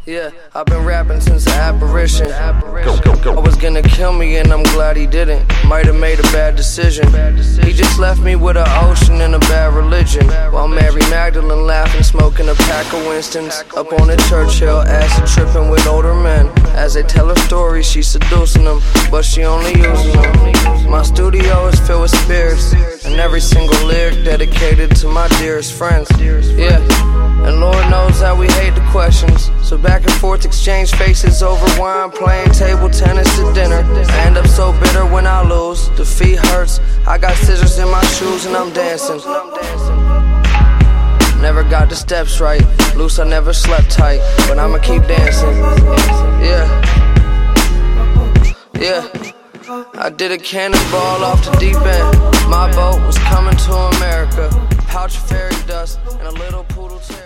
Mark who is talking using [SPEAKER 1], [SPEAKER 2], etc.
[SPEAKER 1] Yeah, I've been rapping since the apparition. I was gonna kill me and I'm glad he didn't. Might've made a bad decision. He just left me with an ocean and a bad religion, while Mary Magdalene laughing, smoking a pack of Winstons up on a Churchill, acid tripping with older men. As they tell her story, she's seducing them, but she only uses them. My studio is filled with spirits, and every single lyric dedicated to my dearest friends. Yeah, and Lord knows that we hate the questions, so back and forth exchange faces over wine, playing table tennis to dinner. I end up so bitter when I lose, defeat hurts. I got scissors in my shoes and I'm dancing. Never got the steps right, loose I never slept tight, but I'ma keep dancing. Yeah, I did a cannonball off the deep end. My boat was coming to America. Pouch of fairy dust and a little poodle.